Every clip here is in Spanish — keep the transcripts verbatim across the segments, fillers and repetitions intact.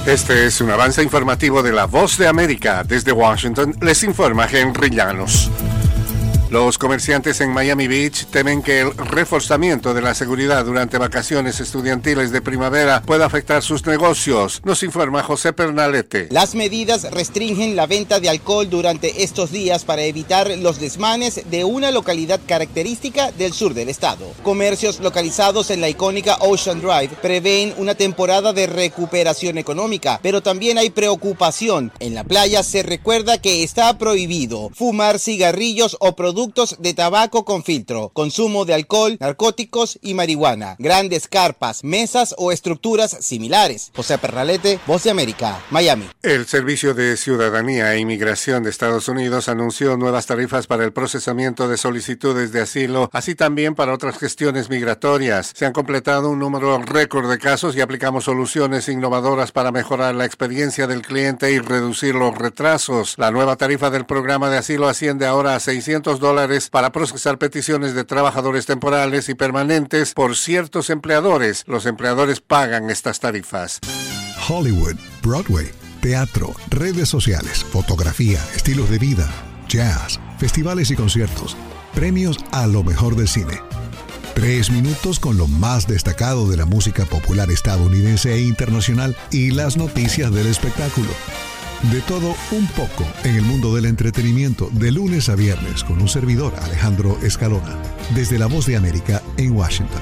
Este es un avance informativo de La Voz de América. Desde Washington les informa Henry Llanos. Los comerciantes en Miami Beach temen que el reforzamiento de la seguridad durante vacaciones estudiantiles de primavera pueda afectar sus negocios. Nos informa José Pernalete. Las medidas restringen la venta de alcohol durante estos días para evitar los desmanes de una localidad característica del sur del estado. Comercios localizados en la icónica Ocean Drive prevén una temporada de recuperación económica, pero también hay preocupación. En la playa se recuerda que está prohibido fumar cigarrillos o productos de tabaco con filtro, consumo de alcohol, narcóticos y marihuana, grandes carpas, mesas o estructuras similares. José Pernalete, Voz de América, Miami. El Servicio de Ciudadanía e Inmigración de Estados Unidos anunció nuevas tarifas para el procesamiento de solicitudes de asilo, así también para otras gestiones migratorias. Se han completado un número récord de casos y aplicamos soluciones innovadoras para mejorar la experiencia del cliente y reducir los retrasos. La nueva tarifa del programa de asilo asciende ahora a seiscientos dólares para procesar peticiones de trabajadores temporales y permanentes por ciertos empleadores. Los empleadores pagan estas tarifas. Hollywood, Broadway, teatro, redes sociales, fotografía, estilos de vida, jazz, festivales y conciertos, premios a lo mejor del cine. Tres minutos con lo más destacado de la música popular estadounidense e internacional y las noticias del espectáculo. De todo un poco en el mundo del entretenimiento, de lunes a viernes, con un servidor, Alejandro Escalona, desde La Voz de América en Washington.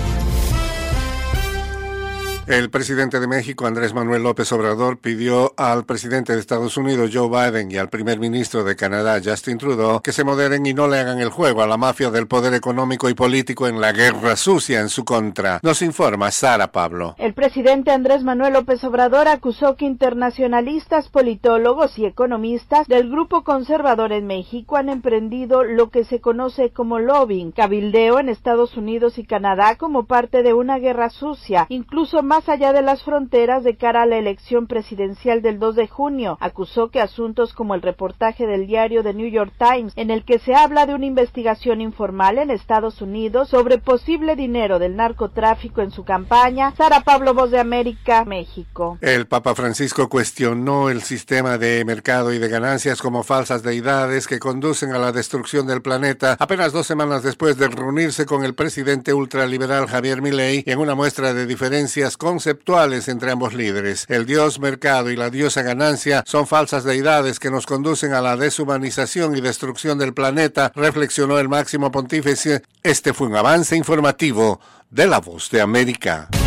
El presidente de México, Andrés Manuel López Obrador, pidió al presidente de Estados Unidos, Joe Biden, y al primer ministro de Canadá, Justin Trudeau, que se moderen y no le hagan el juego a la mafia del poder económico y político en la guerra sucia en su contra. Nos informa Sara Pablo. El presidente Andrés Manuel López Obrador acusó que internacionalistas, politólogos y economistas del grupo conservador en México han emprendido lo que se conoce como lobbying, cabildeo en Estados Unidos y Canadá como parte de una guerra sucia, incluso más Más allá de las fronteras de cara a la elección presidencial del dos de junio, acusó que asuntos como el reportaje del diario The New York Times, en el que se habla de una investigación informal en Estados Unidos sobre posible dinero del narcotráfico en su campaña. Sara Pablo, Voz de América, México. El Papa Francisco cuestionó el sistema de mercado y de ganancias como falsas deidades que conducen a la destrucción del planeta, apenas dos semanas después de reunirse con el presidente ultraliberal Javier Milei en una muestra de diferencias conceptuales entre ambos líderes. El dios mercado y la diosa ganancia son falsas deidades que nos conducen a la deshumanización y destrucción del planeta, reflexionó el máximo pontífice. Este fue un avance informativo de La Voz de América.